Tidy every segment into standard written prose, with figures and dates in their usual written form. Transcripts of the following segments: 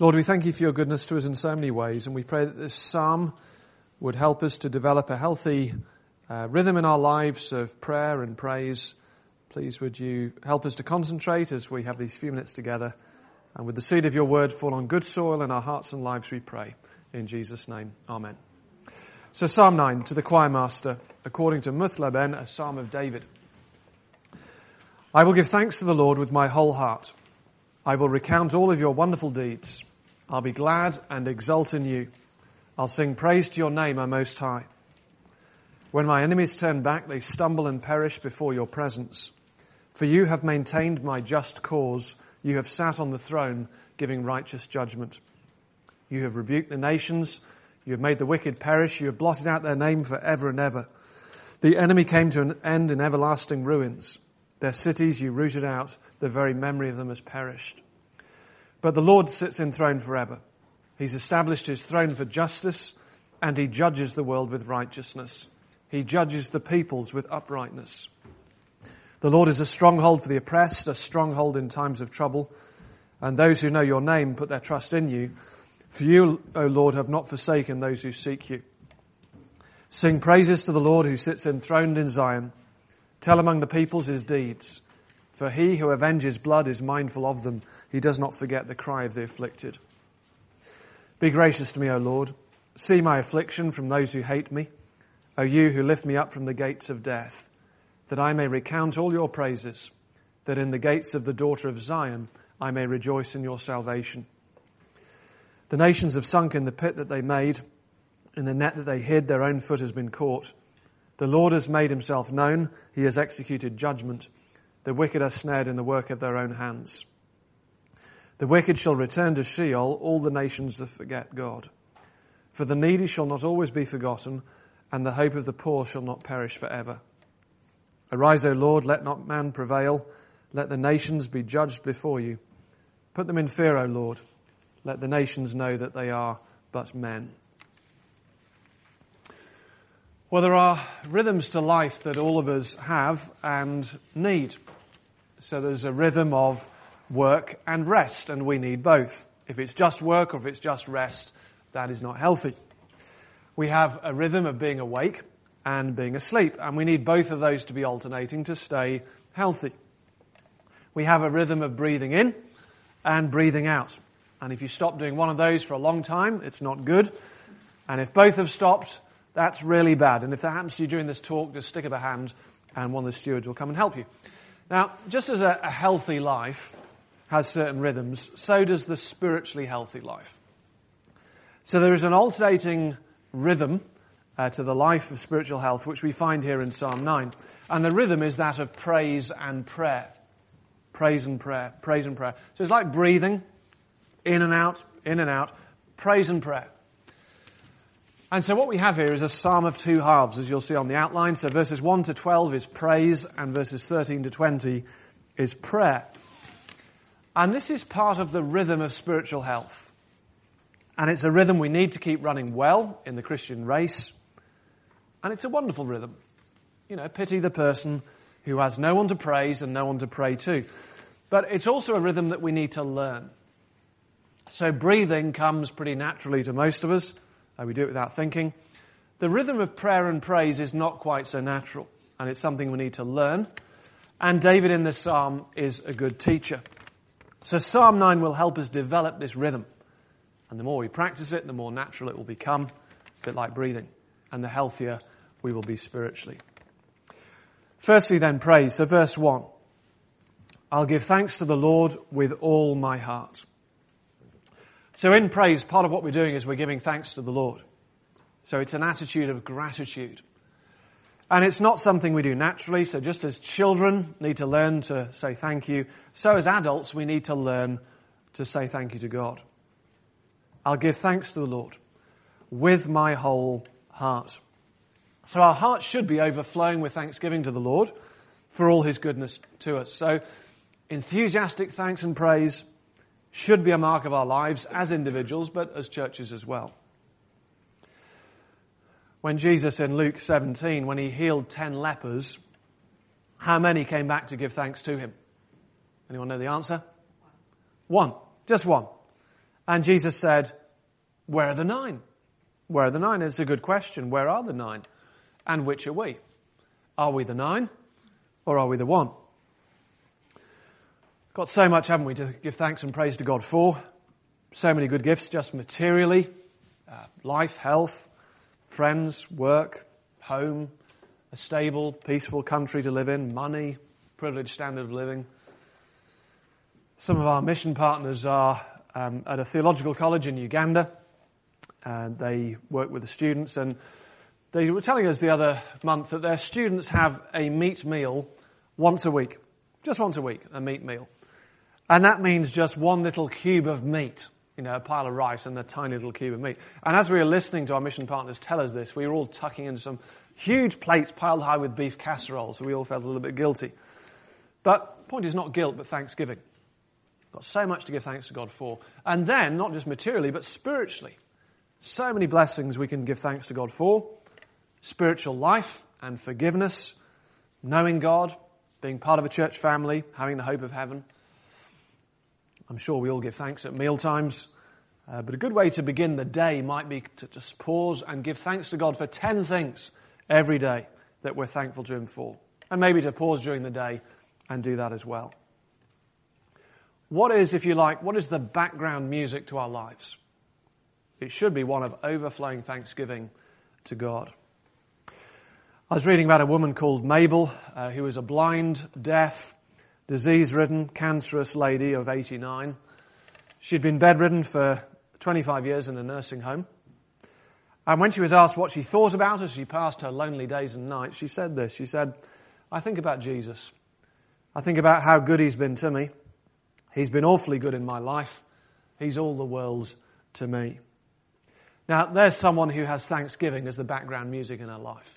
Lord, we thank you for your goodness to us in so many ways, and we pray that this psalm would help us to develop a healthy rhythm in our lives of prayer and praise. Please would you help us to concentrate as we have these few minutes together, and with the seed of your word fall on good soil in our hearts and lives, we pray. In Jesus' name, amen. So Psalm 9, to the choir master, according to Muth-labben, a psalm of David. I will give thanks to the Lord with my whole heart. I will recount all of your wonderful deeds. I'll be glad and exult in you. I'll sing praise to your name, O Most High. When my enemies turn back, they stumble and perish before your presence. For you have maintained my just cause. You have sat on the throne, giving righteous judgment. You have rebuked the nations. You have made the wicked perish. You have blotted out their name forever and ever. The enemy came to an end in everlasting ruins. Their cities you rooted out. The very memory of them has perished. But the Lord sits enthroned forever. He's established his throne for justice, and he judges the world with righteousness. He judges the peoples with uprightness. The Lord is a stronghold for the oppressed, a stronghold in times of trouble. And those who know your name put their trust in you. For you, O Lord, have not forsaken those who seek you. Sing praises to the Lord who sits enthroned in Zion. Tell among the peoples his deeds. For he who avenges blood is mindful of them. He does not forget the cry of the afflicted. Be gracious to me, O Lord. See my affliction from those who hate me. O you who lift me up from the gates of death, that I may recount all your praises, that in the gates of the daughter of Zion I may rejoice in your salvation. The nations have sunk in the pit that they made. In the net that they hid, their own foot has been caught. The Lord has made himself known. He has executed judgment. The wicked are snared in the work of their own hands. The wicked shall return to Sheol, all the nations that forget God. For the needy shall not always be forgotten, and the hope of the poor shall not perish forever. Arise, O Lord, let not man prevail. Let the nations be judged before you. Put them in fear, O Lord. Let the nations know that they are but men. Well, there are rhythms to life that all of us have and need. So there's a rhythm of work and rest, and we need both. If it's just work or if it's just rest, that is not healthy. We have a rhythm of being awake and being asleep, and we need both of those to be alternating to stay healthy. We have a rhythm of breathing in and breathing out. And if you stop doing one of those for a long time, it's not good. And if both have stopped, that's really bad. And if that happens to you during this talk, just stick up a hand and one of the stewards will come and help you. Now, just as a healthy life has certain rhythms, so does the spiritually healthy life. So there is an alternating rhythm to the life of spiritual health, which we find here in Psalm 9. And the rhythm is that of praise and prayer. Praise and prayer, praise and prayer. So it's like breathing, in and out, praise and prayer. And so what we have here is a psalm of two halves, as you'll see on the outline. So verses 1 to 12 is praise, and verses 13 to 20 is prayer. And this is part of the rhythm of spiritual health. And it's a rhythm we need to keep running well in the Christian race. And it's a wonderful rhythm. You know, pity the person who has no one to praise and no one to pray to. But it's also a rhythm that we need to learn. So breathing comes pretty naturally to most of us. We do it without thinking. The rhythm of prayer and praise is not quite so natural, and it's something we need to learn. And David in this psalm is a good teacher. So Psalm 9 will help us develop this rhythm. And the more we practice it, the more natural it will become, a bit like breathing, and the healthier we will be spiritually. Firstly then, praise. So verse 1. I'll give thanks to the Lord with all my heart. So in praise, part of what we're doing is we're giving thanks to the Lord. So it's an attitude of gratitude. And it's not something we do naturally. So just as children need to learn to say thank you, so as adults we need to learn to say thank you to God. I'll give thanks to the Lord with my whole heart. So our hearts should be overflowing with thanksgiving to the Lord for all his goodness to us. So enthusiastic thanks and praise should be a mark of our lives as individuals, but as churches as well. When Jesus in Luke 17, when he healed 10 lepers, how many came back to give thanks to him? Anyone know the answer? One. Just one. And Jesus said, where are the 9? Where are the 9? It's a good question. Where are the 9? And which are we? Are we the 9 or are we the 1? Got so much, haven't we, to give thanks and praise to God for. So many good gifts just materially. Life, health, friends, work, home, a stable, peaceful country to live in, money, privileged standard of living. Some of our mission partners are at a theological college in Uganda. They work with the students, and they were telling us the other month that their students have a meat meal once a week. Just once a week, a meat meal. And that means just one little cube of meat, a pile of rice and a tiny little cube of meat. And as we were listening to our mission partners tell us this, we were all tucking in some huge plates piled high with beef casserole, so we all felt a little bit guilty. But the point is not guilt, but thanksgiving. Got so much to give thanks to God for. And then, not just materially, but spiritually. So many blessings we can give thanks to God for. Spiritual life and forgiveness, knowing God, being part of a church family, having the hope of heaven. I'm sure we all give thanks at meal times. But a good way to begin the day might be to just pause and give thanks to God for 10 things every day that we're thankful to Him for. And maybe to pause during the day and do that as well. What is, if you like, what is the background music to our lives? It should be one of overflowing thanksgiving to God. I was reading about a woman called Mabel, who was a blind, deaf, disease-ridden, cancerous lady of 89. She'd been bedridden for 25 years in a nursing home. And when she was asked what she thought about as she passed her lonely days and nights, she said this. She said, I think about Jesus. I think about how good He's been to me. He's been awfully good in my life. He's all the world to me. Now, there's someone who has thanksgiving as the background music in her life.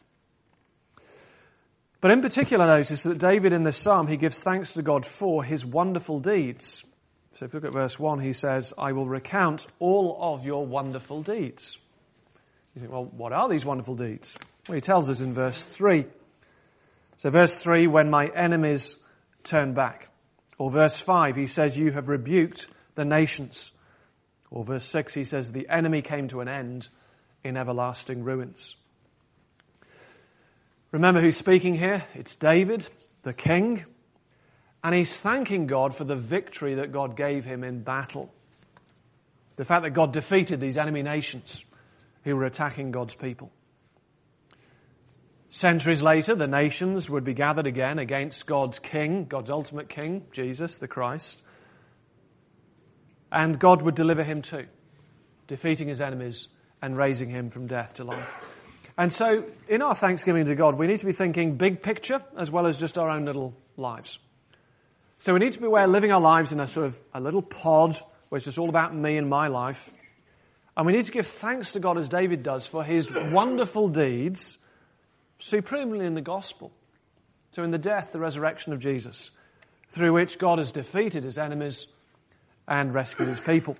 But in particular, notice that David in this psalm, he gives thanks to God for His wonderful deeds. So if you look at verse 1, he says, I will recount all of your wonderful deeds. You think, well, what are these wonderful deeds? Well, he tells us in verse 3. So verse 3, when my enemies turn back. Or verse 5, he says, you have rebuked the nations. Or verse 6, he says, the enemy came to an end in everlasting ruins. Remember who's speaking here? It's David, the king. And he's thanking God for the victory that God gave him in battle. The fact that God defeated these enemy nations who were attacking God's people. Centuries later, the nations would be gathered again against God's king, God's ultimate king, Jesus, the Christ. And God would deliver him too, defeating his enemies and raising him from death to life. And so, in our thanksgiving to God, we need to be thinking big picture as well as just our own little lives. So we need to be aware of living our lives in a sort of a little pod where it's just all about me and my life. And we need to give thanks to God as David does for His wonderful deeds, supremely in the gospel. So in the death, the resurrection of Jesus, through which God has defeated His enemies and rescued His people.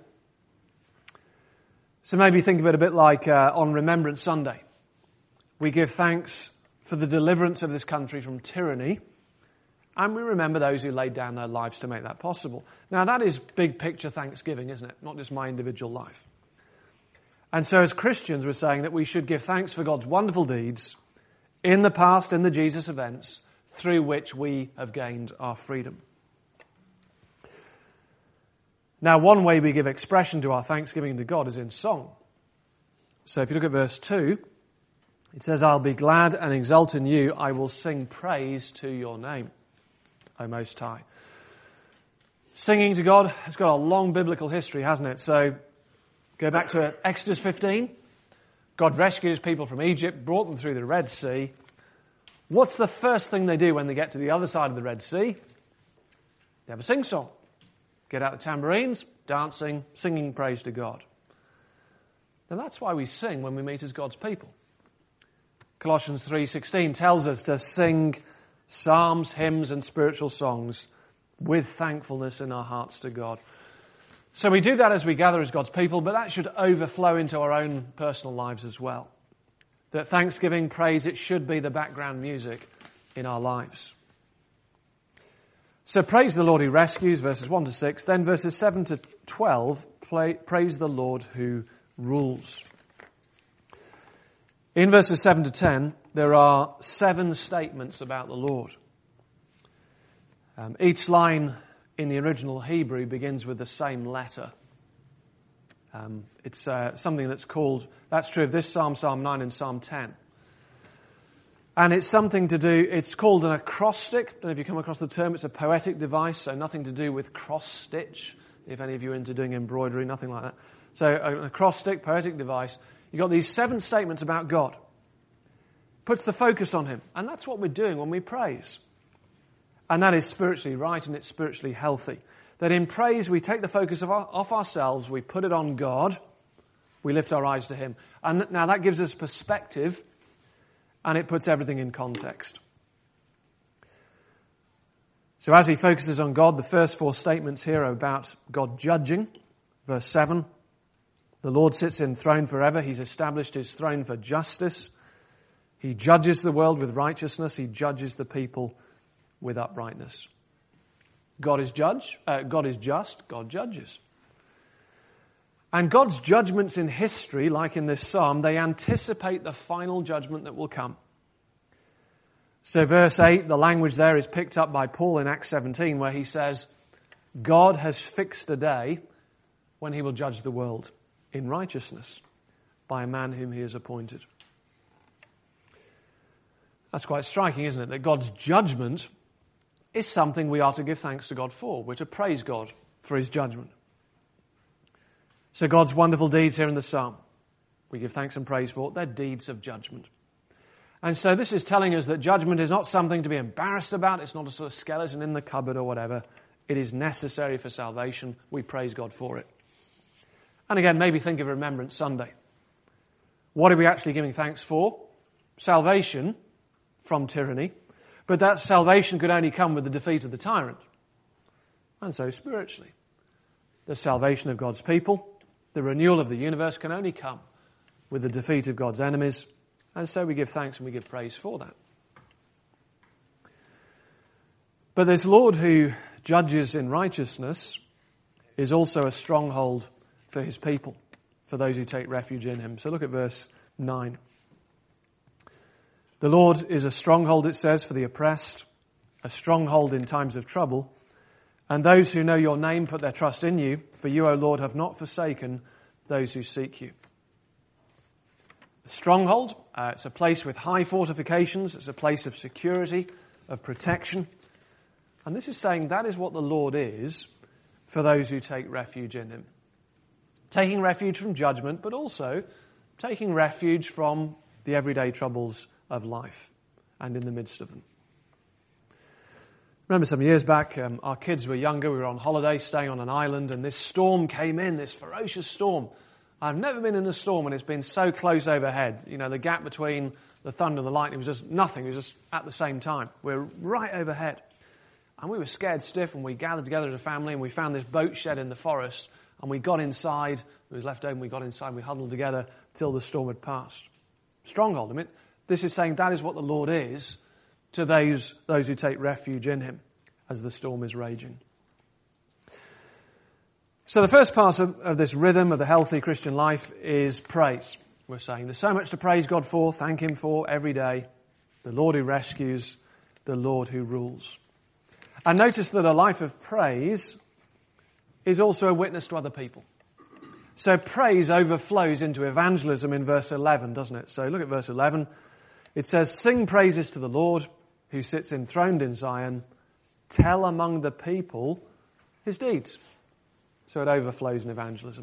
So maybe think of it a bit like on Remembrance Sunday. We give thanks for the deliverance of this country from tyranny, and we remember those who laid down their lives to make that possible. Now that is big picture thanksgiving, isn't it? Not just my individual life. And so as Christians, we're saying that we should give thanks for God's wonderful deeds in the past, in the Jesus events, through which we have gained our freedom. Now, one way we give expression to our thanksgiving to God is in song. So if you look at verse 2, it says, I'll be glad and exult in you. I will sing praise to your name, O Most High. Singing to God has got a long biblical history, hasn't it? So go back to Exodus 15. God rescued His people from Egypt, brought them through the Red Sea. What's the first thing they do when they get to the other side of the Red Sea? They have a sing-song. Get out the tambourines, dancing, singing praise to God. And that's why we sing when we meet as God's people. Colossians 3:16 tells us to sing psalms, hymns and spiritual songs with thankfulness in our hearts to God. So we do that as we gather as God's people, but that should overflow into our own personal lives as well. That thanksgiving, praise, it should be the background music in our lives. So praise the Lord who rescues, verses 1 to 6. Then verses 7 to 12 praise the Lord who rules. In verses 7 to 10, there are 7 statements about the Lord. Each line in the original Hebrew begins with the same letter. It's something that's true of this Psalm, Psalm 9 and Psalm 10. And it's something to do, it's called an acrostic. I don't know if you come across the term, it's a poetic device, so nothing to do with cross-stitch, if any of you are into doing embroidery, nothing like that. So an acrostic, poetic device. You've got these 7 statements about God. Puts the focus on Him. And that's what we're doing when we praise. And that is spiritually right and it's spiritually healthy. That in praise we take the focus off ourselves, we put it on God, we lift our eyes to Him. And now that gives us perspective and it puts everything in context. So as he focuses on God, the first 4 statements here are about God judging. Verse 7, the Lord sits enthroned forever. He's established His throne for justice. He judges the world with righteousness. He judges the people with uprightness. God is just. God judges. And God's judgments in history, like in this psalm, they anticipate the final judgment that will come. So verse 8, the language there is picked up by Paul in Acts 17, where he says, God has fixed a day when He will judge the world in righteousness by a man whom He has appointed. That's quite striking, isn't it? That God's judgment is something we are to give thanks to God for. We're to praise God for His judgment. So God's wonderful deeds here in the psalm, we give thanks and praise for. They're deeds of judgment. And so this is telling us that judgment is not something to be embarrassed about. It's not a sort of skeleton in the cupboard or whatever. It is necessary for salvation. We praise God for it. And again, maybe think of Remembrance Sunday. What are we actually giving thanks for? Salvation from tyranny. But that salvation could only come with the defeat of the tyrant. And so spiritually, the salvation of God's people, the renewal of the universe can only come with the defeat of God's enemies. And so we give thanks and we give praise for that. But this Lord who judges in righteousness is also a stronghold for His people, for those who take refuge in Him. So look at verse 9. The Lord is a stronghold, it says, for the oppressed, a stronghold in times of trouble. And those who know Your name put their trust in You, for You, O Lord, have not forsaken those who seek You. A stronghold, it's a place with high fortifications, it's a place of security, of protection. And this is saying that is what the Lord is for those who take refuge in Him. Taking refuge from judgment, but also taking refuge from the everyday troubles of life and in the midst of them. Remember some years back, our kids were younger, we were on holiday, staying on an island, and this storm came in, this ferocious storm. I've never been in a storm and it's been so close overhead. You know, the gap between the thunder and the lightning was just nothing, it was just at the same time. We're right overhead. And we were scared stiff and we gathered together as a family and we found this boat shed in the forest and we got inside, it was left open, we got inside, we huddled together till the storm had passed. Stronghold, I mean, this is saying that is what the Lord is to those who take refuge in Him as the storm is raging. So the first part of this rhythm of the healthy Christian life is praise. We're saying there's so much to praise God for, thank Him for every day. The Lord who rescues, the Lord who rules. And notice that a life of praise is also a witness to other people. So praise overflows into evangelism in verse 11, doesn't it? So look at verse 11. It says, sing praises to the Lord who sits enthroned in Zion. Tell among the people His deeds. So it overflows in evangelism.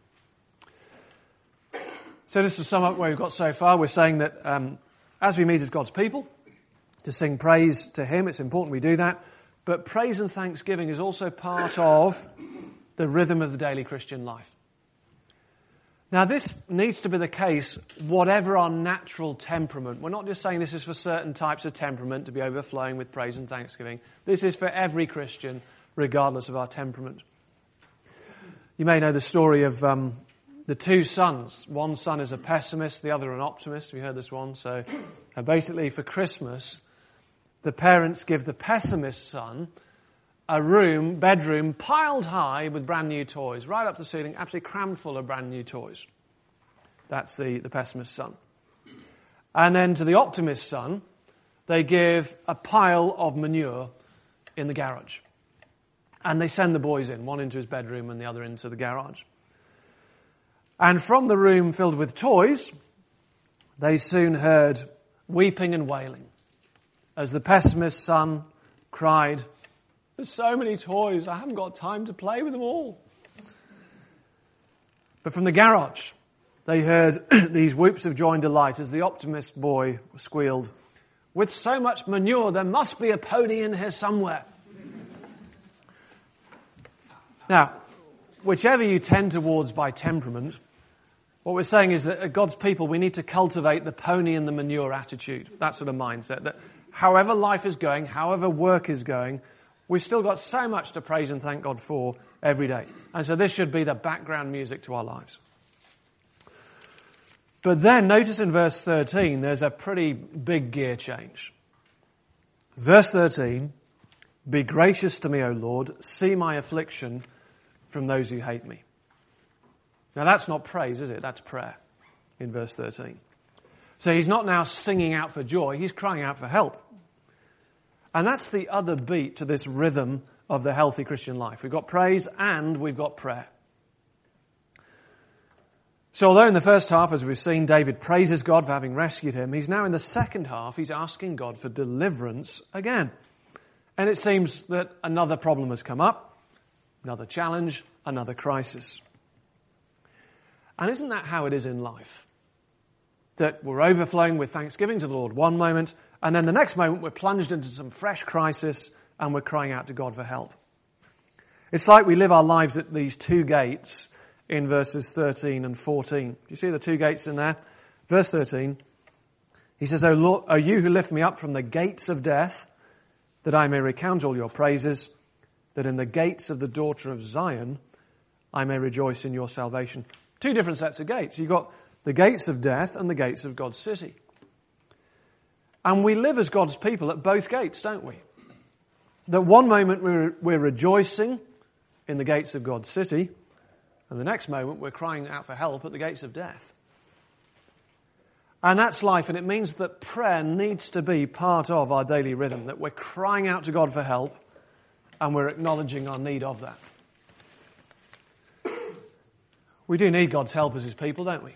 So just to sum up where we've got so far, we're saying that as we meet as God's people, to sing praise to Him, it's important we do that. But praise and thanksgiving is also part of the rhythm of the daily Christian life. Now this needs to be the case whatever our natural temperament. We're not just saying this is for certain types of temperament to be overflowing with praise and thanksgiving. This is for every Christian, regardless of our temperament. You may know the story of the 2 sons. One son is a pessimist, the other an optimist. We heard this one. So basically for Christmas, the parents give the pessimist son a bedroom piled high with brand new toys, right up to the ceiling, absolutely crammed full of brand new toys. That's the pessimist's son. And then to the optimist's son, they give a pile of manure in the garage. And they send the boys in, one into his bedroom and the other into the garage. And from the room filled with toys, they soon heard weeping and wailing as the pessimist's son cried, "There's so many toys, I haven't got time to play with them all." But from the garage, they heard these whoops of joy and delight as the optimist boy squealed, "With so much manure, there must be a pony in here somewhere." Now, whichever you tend towards by temperament, what we're saying is that as God's people, we need to cultivate the pony and the manure attitude, that sort of mindset, that however life is going, however work is going, we've still got so much to praise and thank God for every day. And so this should be the background music to our lives. But then, notice in verse 13, there's a pretty big gear change. Verse 13, "Be gracious to me, O Lord, see my affliction from those who hate me." Now that's not praise, is it? That's prayer in verse 13. So he's not now singing out for joy, he's crying out for help. And that's the other beat to this rhythm of the healthy Christian life. We've got praise and we've got prayer. So although in the first half, as we've seen, David praises God for having rescued him, he's now in the second half, he's asking God for deliverance again. And it seems that another problem has come up, another challenge, another crisis. And isn't that how it is in life? That we're overflowing with thanksgiving to the Lord one moment, and then the next moment we're plunged into some fresh crisis and we're crying out to God for help. It's like we live our lives at these two gates in verses 13 and 14. Do you see the two gates in there? Verse 13, he says, "O Lord, O you who lift me up from the gates of death, that I may recount all your praises, that in the gates of the daughter of Zion I may rejoice in your salvation." Two different sets of gates. You've got the gates of death and the gates of God's city. And we live as God's people at both gates, don't we? That one moment we're rejoicing in the gates of God's city, and the next moment we're crying out for help at the gates of death. And that's life, and it means that prayer needs to be part of our daily rhythm, that we're crying out to God for help, and we're acknowledging our need of that. We do need God's help as His people, don't we?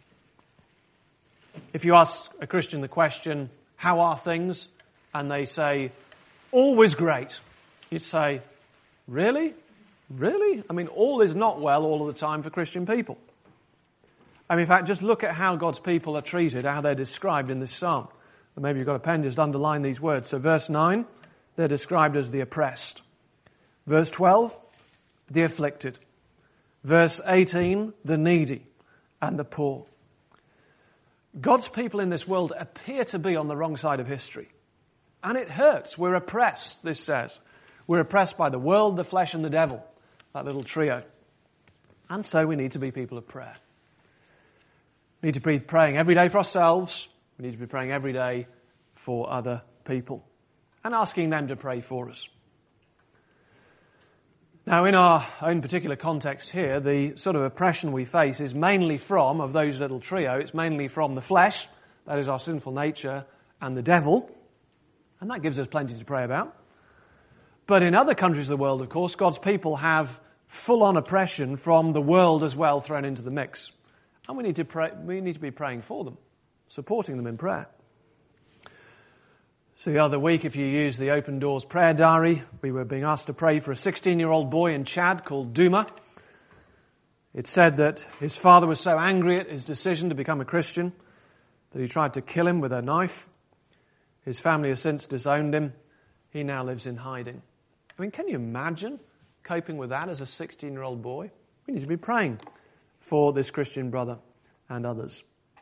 If you ask a Christian the question, "How are things?" and they say, "Always great," you'd say, "Really? Really?" I mean, all is not well all of the time for Christian people. I mean, in fact, just look at how God's people are treated, how they're described in this psalm. And maybe you've got a pen, just underline these words. So verse 9, they're described as the oppressed. Verse 12, the afflicted. Verse 18, the needy and the poor. God's people in this world appear to be on the wrong side of history. And it hurts. We're oppressed, this says. We're oppressed by the world, the flesh and the devil. That little trio. And so we need to be people of prayer. We need to be praying every day for ourselves. We need to be praying every day for other people. And asking them to pray for us. Now, in our own particular context here, the sort of oppression we face is mainly from, of those little trio, it's mainly from the flesh, that is our sinful nature, and the devil. And that gives us plenty to pray about. But in other countries of the world, of course, God's people have full-on oppression from the world as well thrown into the mix. And we need to be praying for them, supporting them in prayer. So the other week, if you use the Open Doors prayer diary, we were being asked to pray for a 16-year-old boy in Chad called Duma. It said that his father was so angry at his decision to become a Christian that he tried to kill him with a knife. His family has since disowned him. He now lives in hiding. I mean, can you imagine coping with that as a 16-year-old boy? We need to be praying for this Christian brother and others.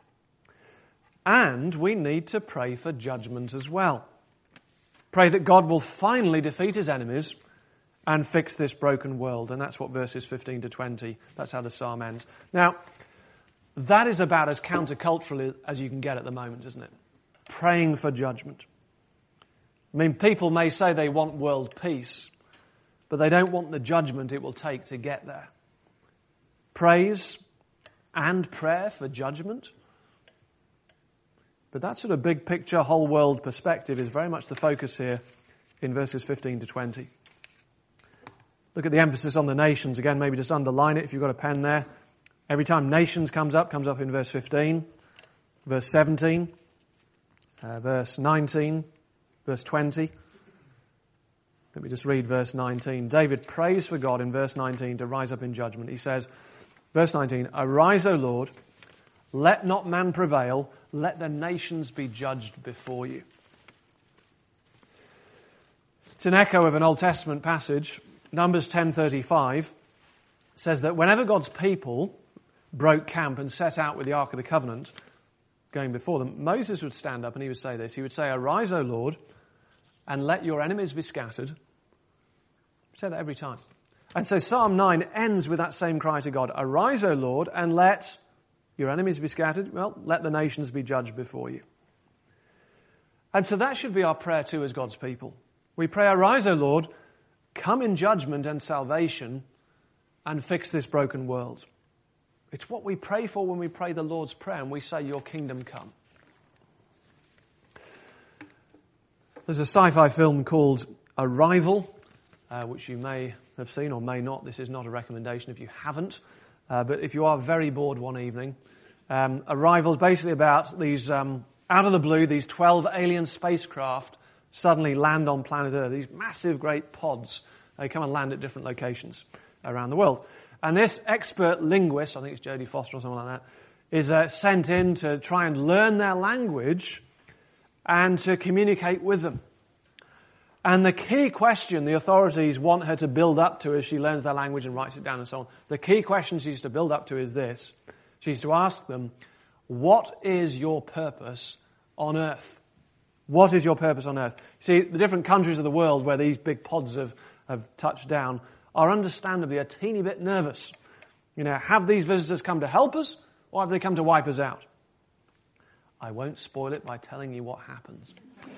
And we need to pray for judgment as well. Pray that God will finally defeat his enemies and fix this broken world. And that's what verses 15 to 20, that's how the psalm ends. Now, that is about as countercultural as you can get at the moment, isn't it? Praying for judgment. I mean, people may say they want world peace, but they don't want the judgment it will take to get there. Praise and prayer for judgment. But that sort of big picture, whole world perspective is very much the focus here in verses 15 to 20. Look at the emphasis on the nations. Again, maybe just underline it if you've got a pen there. Every time nations comes up in verse 15, verse 17, verse 19, verse 20. Let me just read verse 19. David prays for God in verse 19 to rise up in judgment. He says, verse 19, "Arise, O Lord, let not man prevail, let the nations be judged before you." It's an echo of an Old Testament passage. Numbers 10:35 says that whenever God's people broke camp and set out with the Ark of the Covenant going before them, Moses would stand up and he would say this. He would say, "Arise, O Lord, and let your enemies be scattered." He'd say that every time. And so Psalm 9 ends with that same cry to God. "Arise, O Lord, and let your enemies be scattered." Well, let the nations be judged before you. And so that should be our prayer too as God's people. We pray, "Arise, O Lord, come in judgment and salvation and fix this broken world." It's what we pray for when we pray the Lord's Prayer and we say, "Your kingdom come." There's a sci-fi film called Arrival, which you may have seen or may not. This is not a recommendation if you haven't. But if you are very bored one evening, Arrival is basically about these, out of the blue, these 12 alien spacecraft suddenly land on planet Earth. These massive, great pods. They come and land at different locations around the world. And this expert linguist, I think it's Jodie Foster or something like that, is sent in to try and learn their language and to communicate with them. And the key question the authorities want her to build up to as she learns their language and writes it down and so on, the key question she's to build up to is this. She's to ask them, "What is your purpose on earth?" What is your purpose on earth? See, the different countries of the world where these big pods have touched down are understandably a teeny bit nervous. You know, have these visitors come to help us or have they come to wipe us out? I won't spoil it by telling you what happens.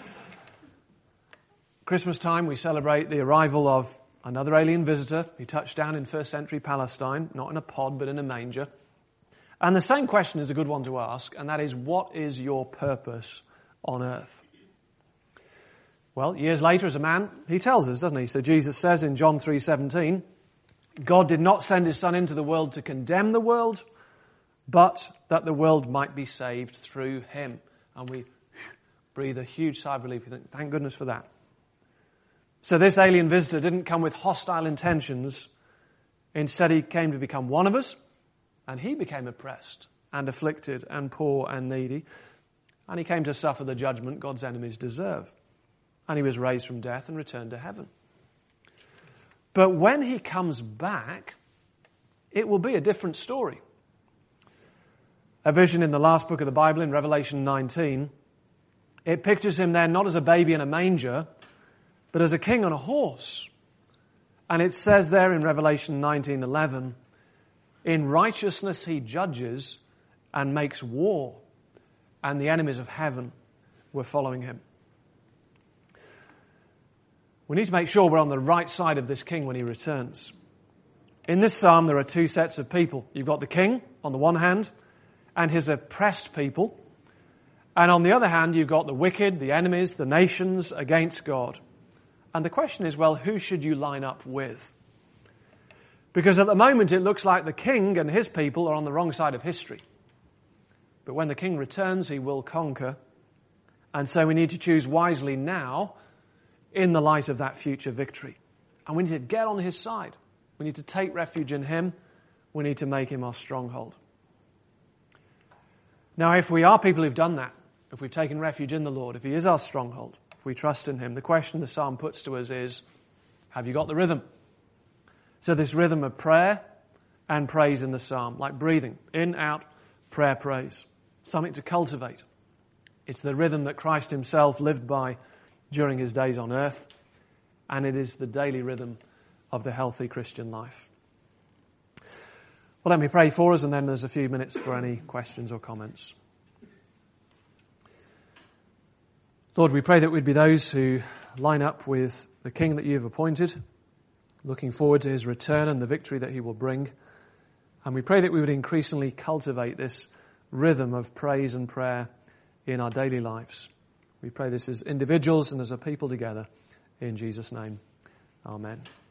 Christmas time, we celebrate the arrival of another alien visitor. He touched down in first century Palestine, not in a pod, but in a manger. And the same question is a good one to ask, and that is, what is your purpose on earth? Well, years later as a man, he tells us, doesn't he? So Jesus says in John 3:17, God did not send his Son into the world to condemn the world, but that the world might be saved through him. And we breathe a huge sigh of relief. We think, thank goodness for that. So this alien visitor didn't come with hostile intentions. Instead, he came to become one of us, and he became oppressed and afflicted and poor and needy. And he came to suffer the judgment God's enemies deserve. And he was raised from death and returned to heaven. But when he comes back, it will be a different story. A vision in the last book of the Bible, in Revelation 19, it pictures him there not as a baby in a manger, but as a king on a horse. And it says there in Revelation 19:11, in righteousness he judges and makes war, and the enemies of heaven were following him. We need to make sure we're on the right side of this king when he returns. In this psalm, there are two sets of people. You've got the king on the one hand and his oppressed people. And on the other hand, you've got the wicked, the enemies, the nations against God. And the question is, well, who should you line up with? Because at the moment it looks like the king and his people are on the wrong side of history. But when the king returns, he will conquer. And so we need to choose wisely now in the light of that future victory. And we need to get on his side. We need to take refuge in him. We need to make him our stronghold. Now, if we are people who've done that, if we've taken refuge in the Lord, if he is our stronghold, if we trust in him, the question the psalm puts to us is, have you got the rhythm? So this rhythm of prayer and praise in the psalm, like breathing, in, out, prayer, praise. Something to cultivate. It's the rhythm that Christ himself lived by during his days on earth, and it is the daily rhythm of the healthy Christian life. Well, let me pray for us, and then there's a few minutes for any questions or comments. Lord, we pray that we'd be those who line up with the King that you have appointed, looking forward to his return and the victory that he will bring. And we pray that we would increasingly cultivate this rhythm of praise and prayer in our daily lives. We pray this as individuals and as a people together. In Jesus' name, amen.